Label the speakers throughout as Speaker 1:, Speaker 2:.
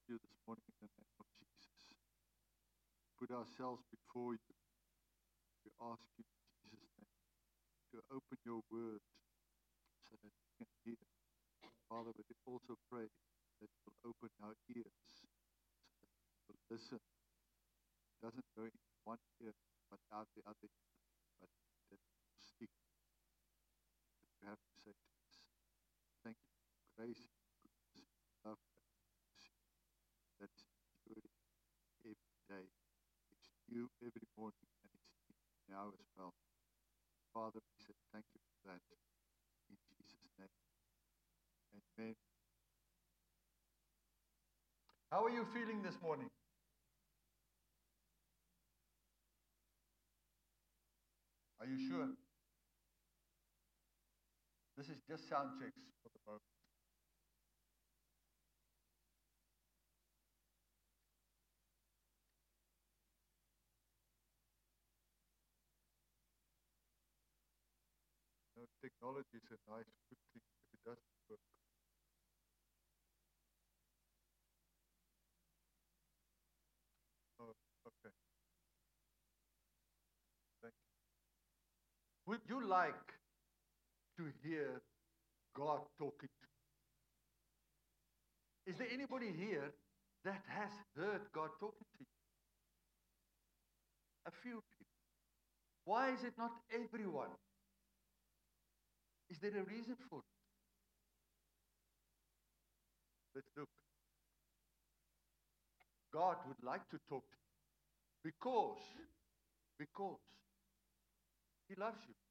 Speaker 1: you this morning in the name of Jesus. Put ourselves before you. We ask you in Jesus' name to open your word so that we can hear. Father, but we also pray that you will open our ears so that we will listen. It doesn't go in one ear but out the other ear, but that you will speak what you have to say to us. Thank you for grace, goodness, love, and mercy. That's enduring every day. It's new every morning, and it's new now as well. Father, we say thank you for that. In Jesus' name. Amen. How are you feeling this morning? Are you sure? This is just sound checks for the moment. You know, technology is a nice, good thing if it doesn't work. Oh, okay. Thank you. Would you like to hear God talking to you? Is there anybody here that has heard God talking to you? A few people. Why is it not everyone? Is there a reason for it? Let's look. God would like to talk to you because He loves you.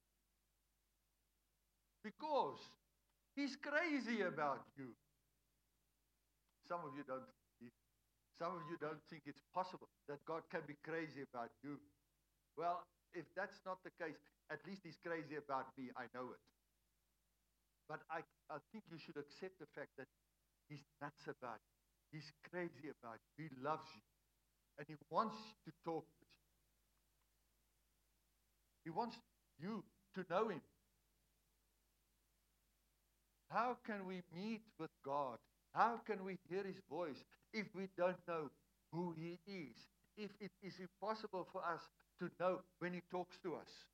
Speaker 1: Because He's crazy about you. Some of you don't believe. Some of you don't think it's possible that God can be crazy about you. Well, if that's not the case, at least He's crazy about me. I know it. But I think you should accept the fact that He's nuts about you. He's crazy about you. He loves you. And He wants to talk with you. He wants you to know Him. How can we meet with God? How can we hear His voice if we don't know who He is? If it is impossible for us to know when He talks to us.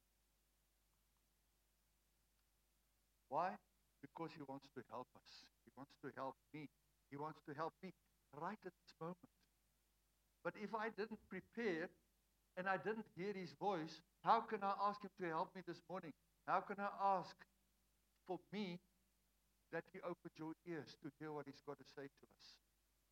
Speaker 1: Why? Because He wants to help us. He wants to help me. He wants to help me right at this moment. But if I didn't prepare and I didn't hear His voice, how can I ask Him to help me this morning? How can I ask for me that He opened your ears to hear what He's got to say to us?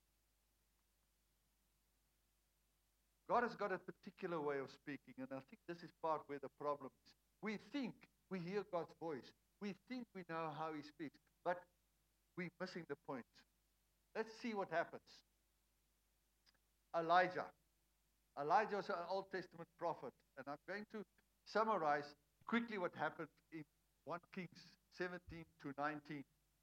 Speaker 1: God has got a particular way of speaking, and I think this is part where the problem is. We think we hear God's voice. We think we know how He speaks, but we're missing the point. Let's see what happens. Elijah. Elijah was an Old Testament prophet, and I'm going to summarize quickly what happened in 1 Kings 17 to 19.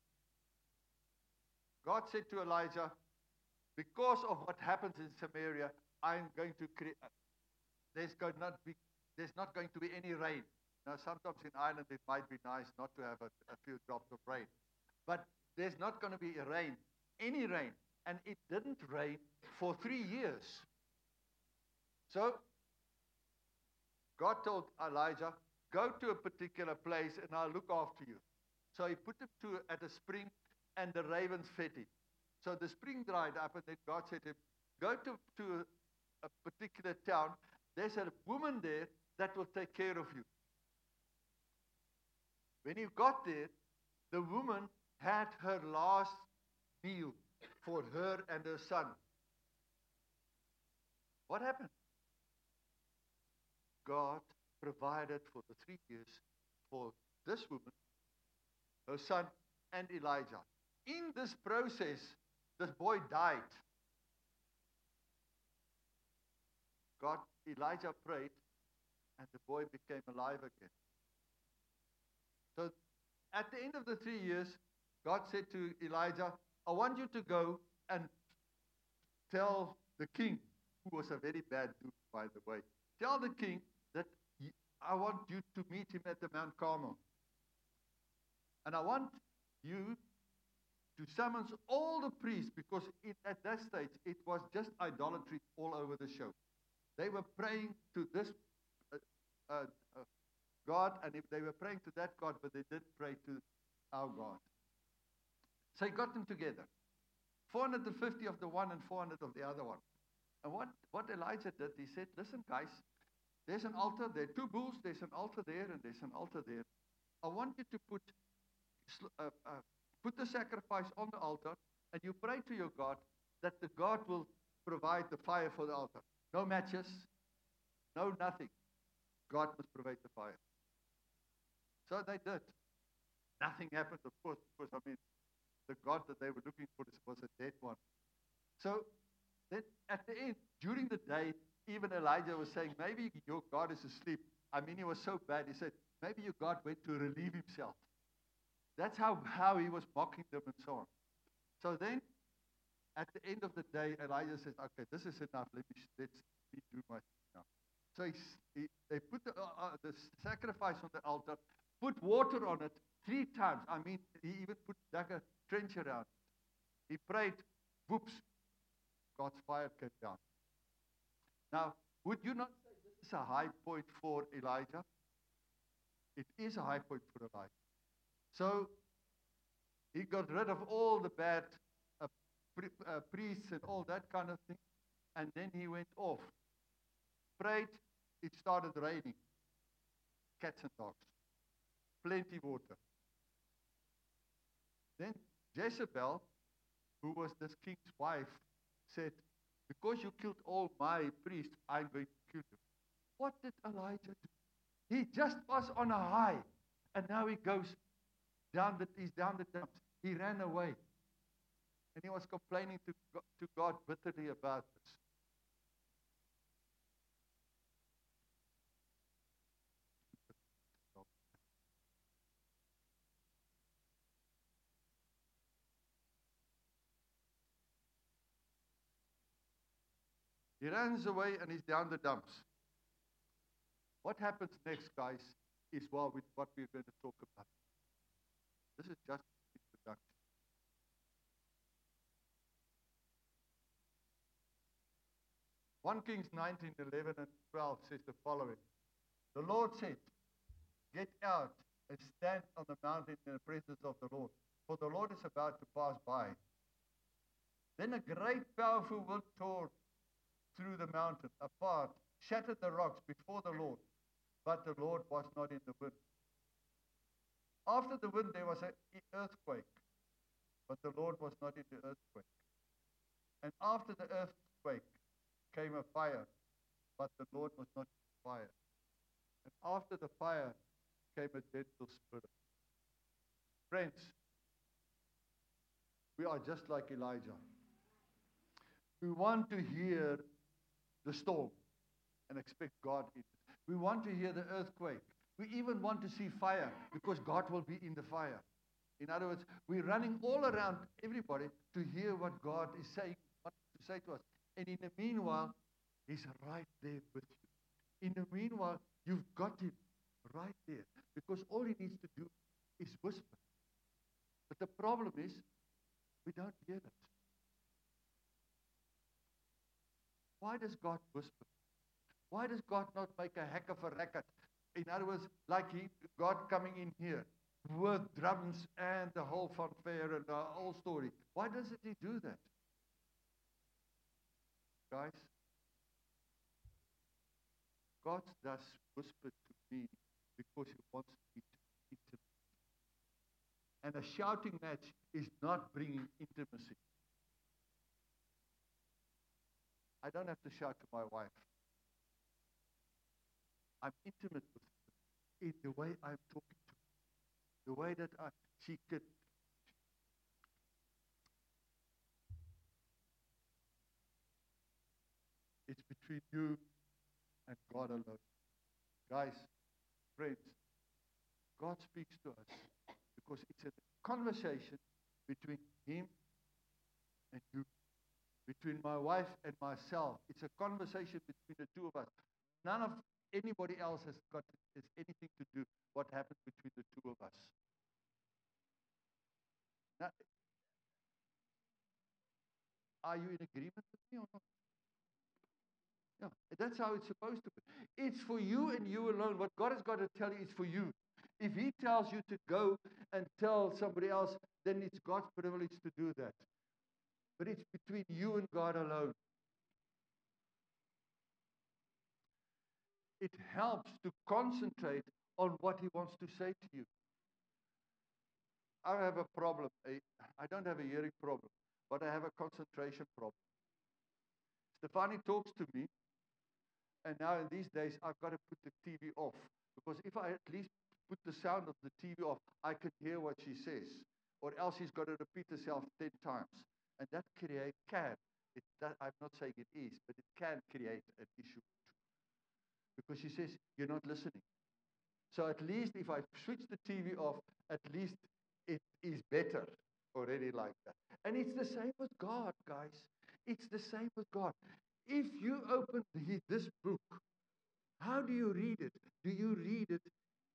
Speaker 1: God said to Elijah, because of what happens in Samaria, I'm going to create. There's not going to be any rain. Now, sometimes in Ireland it might be nice not to have a few drops of rain, but there's not going to be any rain, and it didn't rain for 3 years. So God told Elijah, go to a particular place and I'll look after you. So he put him at a spring, and the ravens fed him. So the spring dried up, and then God said to him, go to a particular town. There's a woman there that will take care of you. When he got there, the woman had her last meal for her and her son. What happened? God provided for the 3 years for this woman, her son, and Elijah. In this process, this boy died. Elijah prayed, and the boy became alive again. So at the end of the 3 years, God said to Elijah, I want you to go and tell the king, who was a very bad dude, by the way, tell the king that I want you to meet him at the Mount Carmel. And I want you to summons all the priests, because at that stage it was just idolatry all over the show. They were praying to this uh, uh, uh, God, and if they were praying to that God, but they didn't pray to our God. So he got them together. 450 of the one and 400 of the other one. And what Elijah did, he said, listen guys, there's an altar, there are two bulls, there's an altar there, and there's an altar there. I want you to put the sacrifice on the altar, and you pray to your God that the God will provide the fire for the altar. No matches, no nothing. God must provide the fire. So they did. Nothing happened, of course, because, the God that they were looking for was a dead one. So then at the end, during the day, even Elijah was saying, maybe your God is asleep. He was so bad. He said, maybe your God went to relieve himself. That's how he was mocking them and so on. So then, at the end of the day, Elijah says, okay, this is enough. Let's do my thing now. So they put the sacrifice on the altar, put water on it 3 times. He even dug a trench around it. He prayed, whoops, God's fire came down. Now, would you not say this is a high point for Elijah? It is a high point for Elijah. So, he got rid of all the bad priests and all that kind of thing. And then he went off. Prayed, it started raining. Cats and dogs. Plenty water. Then Jezebel, who was this king's wife, said, because you killed all my priests, I'm going to kill you. What did Elijah do? He just was on a high. And now he goes he's down the dumps. He ran away. And he was complaining to God bitterly about this. He runs away and he's down the dumps. What happens next, guys, is what we're going to talk about. This is just an introduction. 1 Kings 19, 11 and 12 says the following. The Lord said, get out and stand on the mountain in the presence of the Lord, for the Lord is about to pass by. Then a great powerful wind tore through the mountain apart, shattered the rocks before the Lord, but the Lord was not in the wind. After the wind there was an earthquake, but the Lord was not in the earthquake. And after the earthquake came a fire, but the Lord was not in the fire. And after the fire came a gentle spirit. Friends, we are just like Elijah. We want to hear the storm and expect God in it. We want to hear the earthquake. We even want to see fire because God will be in the fire. In other words, we're running all around everybody to hear what God is saying, what to say to us. And in the meanwhile, He's right there with you. In the meanwhile, you've got Him right there because all He needs to do is whisper. But the problem is, we don't hear it. Why does God whisper? Why does God not make a heck of a racket? In other words, like God coming in here with drums and the whole fanfare and the whole story. Why doesn't He do that? Guys, God does whisper to me because He wants me to be intimate. And a shouting match is not bringing intimacy. I don't have to shout to my wife. I'm intimate with her in the way I'm talking to her. The way that she could. It's between you and God alone. Guys, friends, God speaks to us because it's a conversation between Him and you. Between my wife and myself. It's a conversation between the two of us. None of anybody else has anything to do what happens between the two of us. Now, Are you in agreement with me or not? Yeah, that's how it's supposed to be. It's for you and you alone. What God has got to tell you is for you. If He tells you to go and tell somebody else, then it's God's privilege to do that. But it's between you and God alone. It helps to concentrate on what He wants to say to you. I have a problem. I don't have a hearing problem, but I have a concentration problem. Stefani talks to me, and now in these days, I've got to put the TV off. Because if I at least put the sound of the TV off, I can hear what she says. Or else she's got to repeat herself 10 times. And that I'm not saying it is, but it can create an issue. Because she says, you're not listening. So at least if I switch the TV off, at least it is better already like that. And it's the same with God, guys. It's the same with God. If you open this book, how do you read it? Do you read it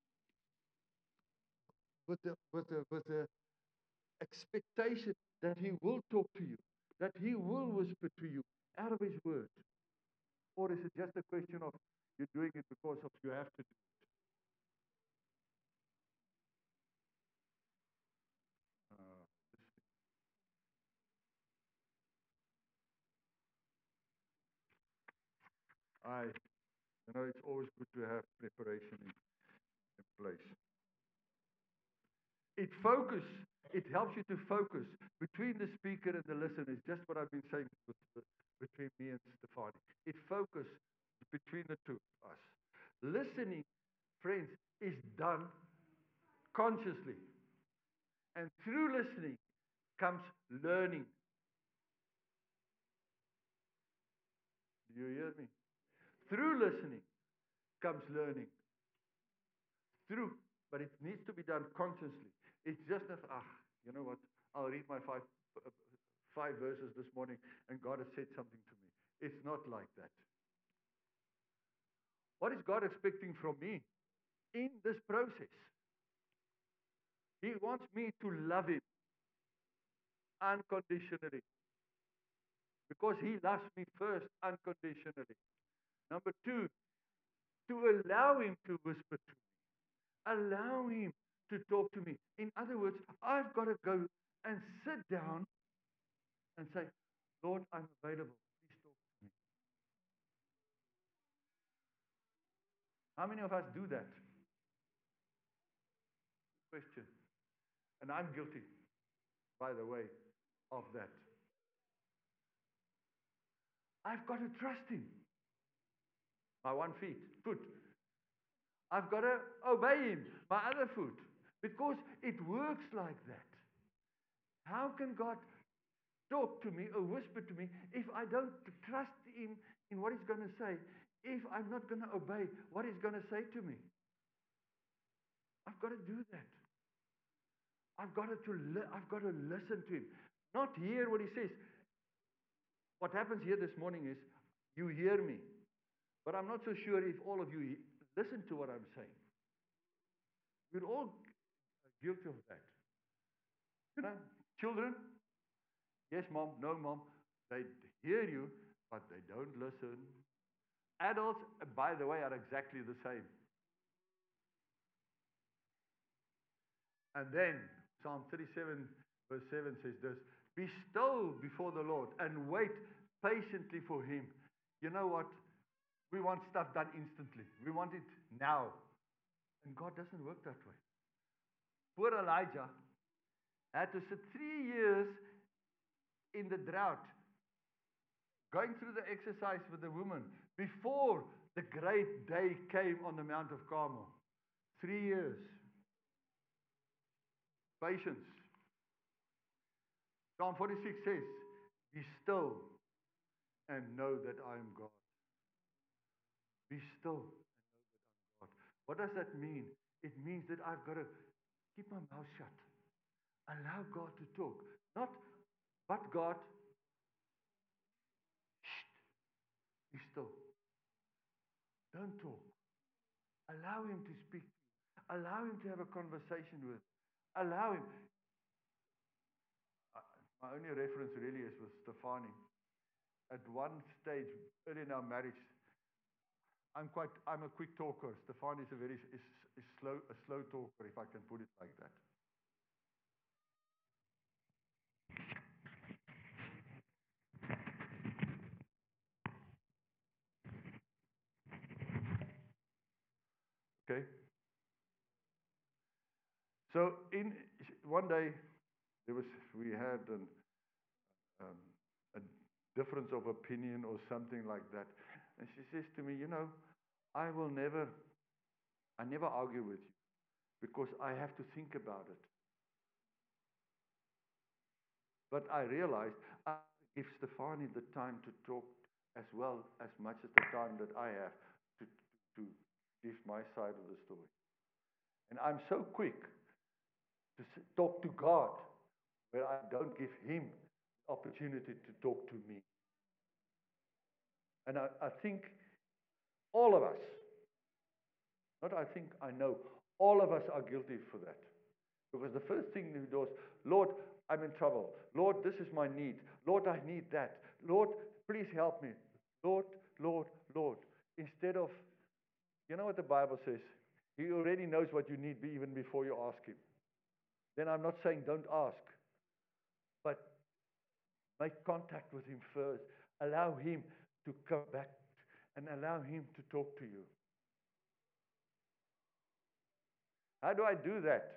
Speaker 1: with the expectation that He will talk to you, that He will whisper to you out of His word? Or is it just a question of you're doing it because of you have to do it? It's always good to have preparation in place. It helps you to focus between the speaker and the listener. It's just what I've been saying between me and Stefani. It focuses between the two of us. Listening, friends, is done consciously. And through listening comes learning. Do you hear me? Through listening comes learning. But it needs to be done consciously. It's just that, you know what? I'll read my five verses this morning and God has said something to me. It's not like that. What is God expecting from me in this process? He wants me to love Him unconditionally because He loves me first unconditionally. Number two, to allow Him to whisper to me. Allow Him to talk to me. In other words, I've got to go and sit down and say, Lord, I'm available. Please talk to me. How many of us do that? Question. And I'm guilty, by the way, of that. I've got to trust Him. My one foot. I've got to obey Him, my other foot. Because it works like that. How can God talk to me or whisper to me if I don't trust Him in what He's going to say? If I'm not going to obey what He's going to say to me? I've got to do that. I've got to listen to Him. Not hear what He says. What happens here this morning is you hear me. But I'm not so sure if all of you listen to what I'm saying. We're all guilty of that. You know, children, yes, mom, no, mom. They hear you, but they don't listen. Adults, by the way, are exactly the same. And then Psalm 37 verse 7 says this, be still before the Lord and wait patiently for Him. You know what? We want stuff done instantly. We want it now. And God doesn't work that way. Poor Elijah had to sit 3 years in the drought, going through the exercise with the woman before the great day came on the Mount of Carmel. 3 years. Patience. Psalm 46 says, be still and know that I am God. Be still and know that I'm God. What does that mean? It means that I've got to keep my mouth shut. Allow God to talk. Not, but God, be still. Don't talk. Allow Him to speak to you. Allow Him to have a conversation with. Allow Him. My only reference really is with Stefani. At one stage, early in our marriage, I'm a quick talker. Stefani is a slow talker, if I can put it like that. Okay. So one day we had um, a difference of opinion or something like that, and she says to me, I never argue with you because I have to think about it. But I realized I give Stefani the time to talk as well as much as the time that I have to give my side of the story. And I'm so quick to talk to God where I don't give him the opportunity to talk to me. And I think all of us, not I think, I know, all of us are guilty for that. Because the first thing he does, Lord, I'm in trouble. Lord, this is my need. Lord, I need that. Lord, please help me. Lord, Lord, Lord. Instead of, you know what the Bible says? He already knows what you need even before you ask him. Then I'm not saying don't ask, but make contact with him first. Allow him to come back and allow him to talk to you. How do I do that?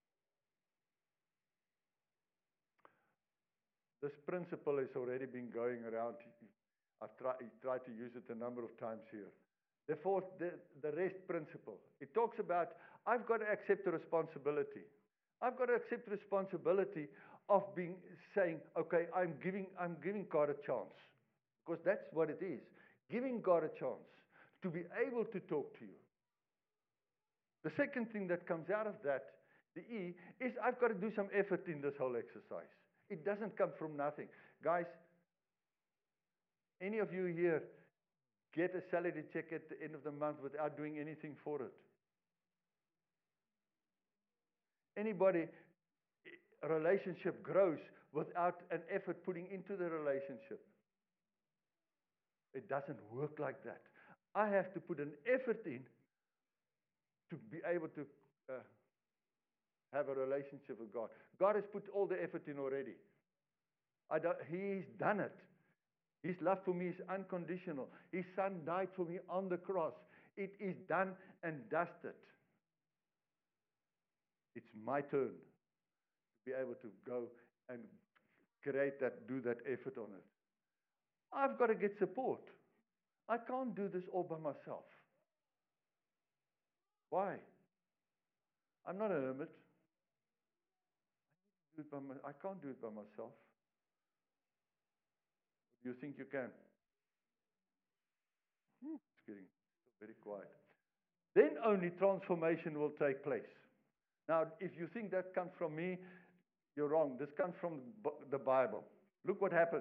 Speaker 1: This principle has already been going around. I've tried to use it a number of times here. The rest principle. It talks about, I've got to accept the responsibility. I've got to accept the responsibility of saying, okay, I'm giving God a chance. Because that's what it is. Giving God a chance to be able to talk to you. The second thing that comes out of that, the E, is I've got to do some effort in this whole exercise. It doesn't come from nothing. Guys, any of you here get a salary check at the end of the month without doing anything for it? Anybody, a relationship grows without an effort putting into the relationship? It doesn't work like that. I have to put an effort in to be able to have a relationship with God. God has put all the effort in already. He's done it. His love for me is unconditional. His son died for me on the cross. It is done and dusted. It's my turn to be able to go and do that effort on it. I've got to get support. I can't do this all by myself. Why? I'm not a hermit. I can't do it by myself. Do you think you can? It's getting very quiet. Then only transformation will take place. Now, if you think that comes from me, you're wrong. This comes from the Bible. Look what happens.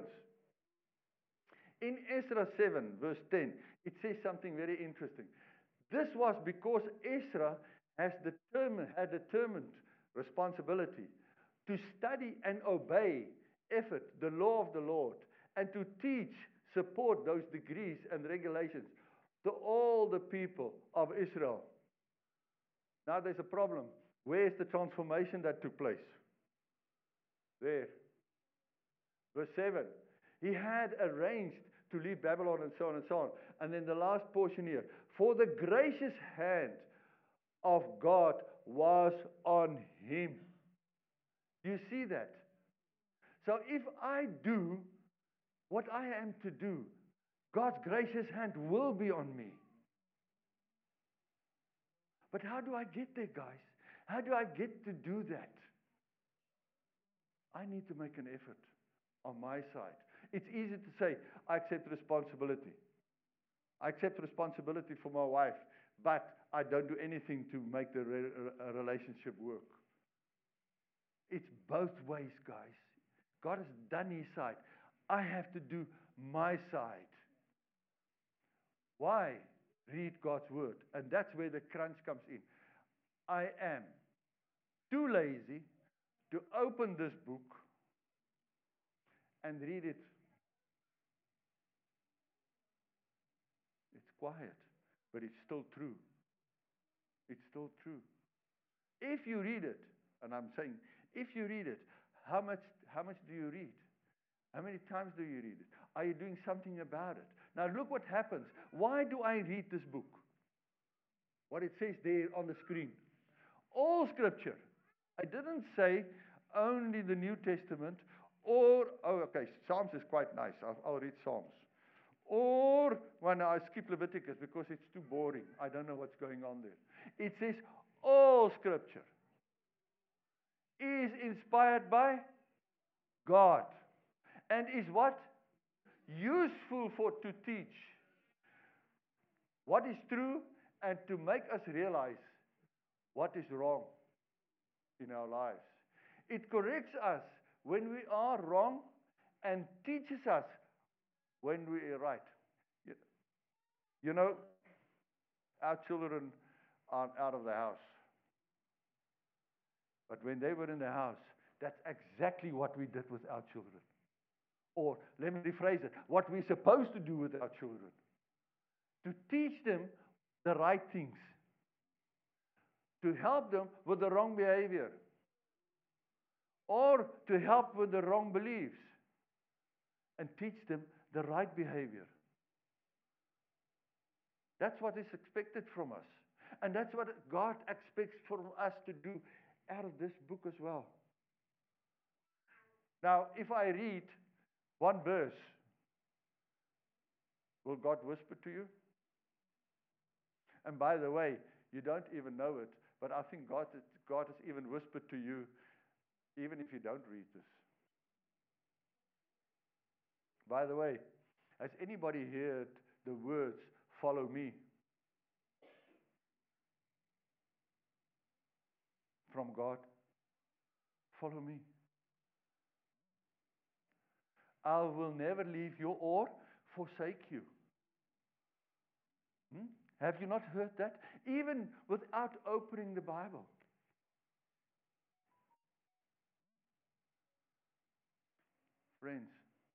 Speaker 1: In Ezra 7, verse 10, it says something very interesting. This was because Ezra had determined responsibility to study and obey the law of the Lord, and to teach, support those decrees and regulations to all the people of Israel. Now there's a problem. Where's the transformation that took place? There. Verse 7. He had arranged to leave Babylon and so on and so on. And then the last portion here. For the gracious hand of God was on him. Do you see that? So if I do what I am to do, God's gracious hand will be on me. But how do I get there, guys? How do I get to do that? I need to make an effort on my side. It's easy to say, I accept responsibility. I accept responsibility for my wife, but I don't do anything to make the relationship work. It's both ways, guys. God has done his side. I have to do my side. Why? Read God's word. And that's where the crunch comes in. I am too lazy to open this book
Speaker 2: and read it. It's quiet, but it's still true. It's still true. If you read it, and I'm saying, if you read it, how much do you read? How many times do you read it? Are you doing something about it? Now look what happens. Why do I read this book? What it says there on the screen. All scripture. I didn't say only the New Testament or, Psalms is quite nice. I'll read Psalms. Or, when I skip Leviticus because it's too boring. I don't know what's going on there. It says all scripture is inspired by God. And is what? Useful to teach what is true and to make us realize what is wrong in our lives. It corrects us when we are wrong and teaches us when we are right. You know, our children are out of the house. But when they were in the house, that's exactly what we did with our children. Or, let me rephrase it, what we're supposed to do with our children. To teach them the right things. To help them with the wrong behavior. Or to help with the wrong beliefs. And teach them the right behavior. That's what is expected from us. And that's what God expects from us to do out of this book as well. Now, if I read one verse, will God whisper to you? And by the way, you don't even know it, but I think God has even whispered to you, even if you don't read this. By the way, has anybody heard the words, follow me? From God? Follow me. I will never leave you or forsake you. Have you not heard that? Even without opening the Bible. Friends,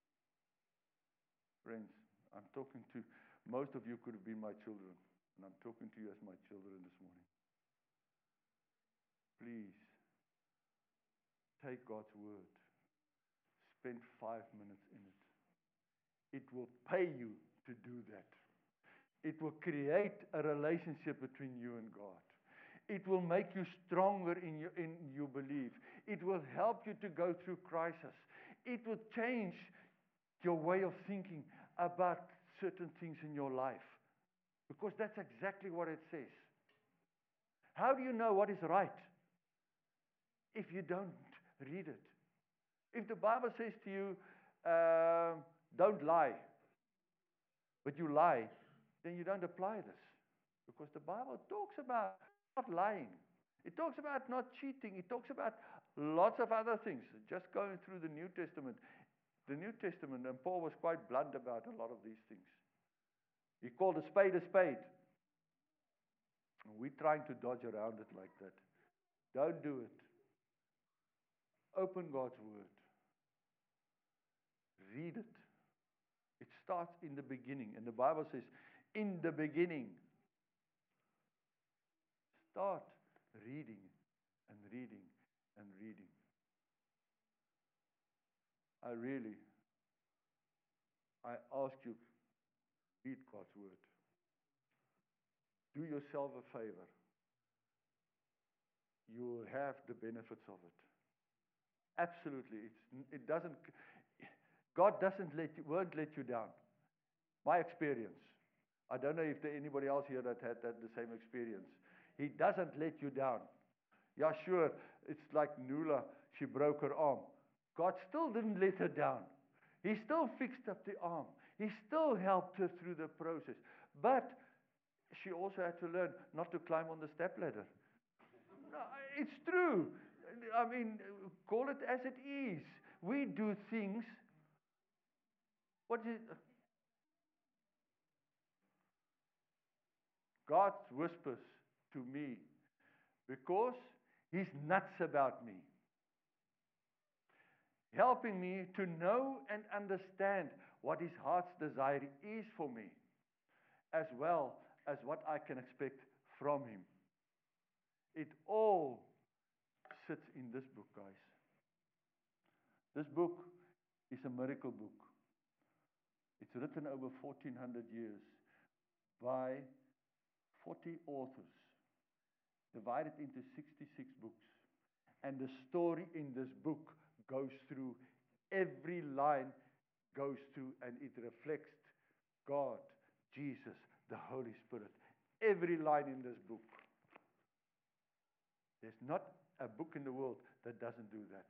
Speaker 2: I'm talking to, most of you could have been my children, and I'm talking to you as my children this morning. Please, take God's word. Spend 5 minutes in it. It will pay you to do that. It will create a relationship between you and God. It will make you stronger in your belief. It will help you to go through crisis. It will change your way of thinking about certain things in your life. Because that's exactly what it says. How do you know what is right if you don't read it? If the Bible says to you, don't lie, but you lie, then you don't apply this. Because the Bible talks about not lying. It talks about not cheating. It talks about lots of other things. Just going through the New Testament. The New Testament, and Paul was quite blunt about a lot of these things. He called a spade a spade. And we're trying to dodge around it like that. Don't do it. Open God's word. Read it. It starts in the beginning. And the Bible says, in the beginning. Start reading and reading and reading. I ask you, read God's word. Do yourself a favor. You will have the benefits of it. Absolutely. God won't let you down. My experience. I don't know if there's anybody else here that had the same experience. He doesn't let you down. Yeah, sure, it's like Nuala, she broke her arm. God still didn't let her down. He still fixed up the arm. He still helped her through the process. But she also had to learn not to climb on the stepladder. No, it's true. I mean, call it as it is. We do things. God whispers to me because He's nuts about me. helping me to know and understand what His heart's desire is for me, as well as what I can expect from Him. It all sits in this book, guys. This book is a miracle book. It's written over 1400 years by 40 authors, divided into 66 books. And the story in this book goes through, every line goes through, and it reflects God, Jesus, the Holy Spirit. Every line in this book. There's not a book in the world that doesn't do that.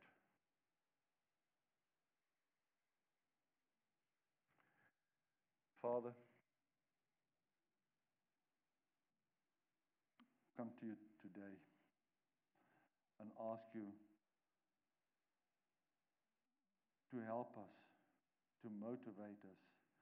Speaker 2: Father, come to you today and ask you to help us, to motivate us,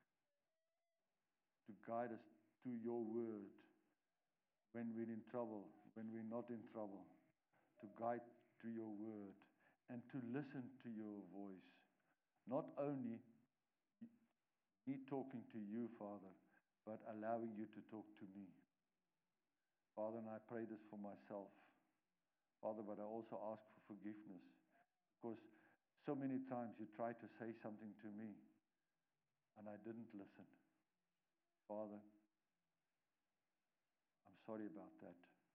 Speaker 2: to guide us to your word when we're in trouble, when we're not in trouble, to guide to your word and to listen to your voice. Not only me talking to you, Father, but allowing you to talk to me. Father, and I pray this for myself, Father, but I also ask for forgiveness, because so many times you tried to say something to me and I didn't listen. Father, I'm sorry about that.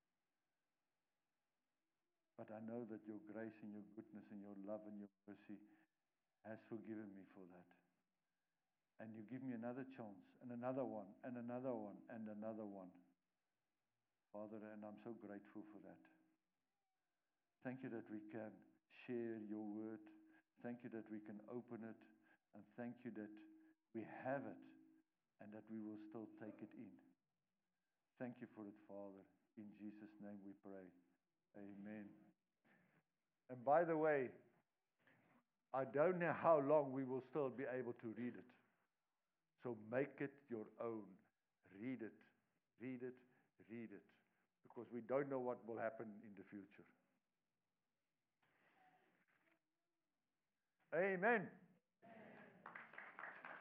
Speaker 2: But I know that your grace and your goodness and your love and your mercy has forgiven me for that. And you give me another chance, and another one, and another one, and another one. Father, and I'm so grateful for that. Thank you that we can share your word. Thank you that we can open it. And thank you that we have it and that we will still take it in. Thank you for it, Father. In Jesus' name we pray. Amen. And by the way, I don't know how long we will still be able to read it. So make it your own. Read it, read it, read it. Because we don't know what will happen in the future. Amen.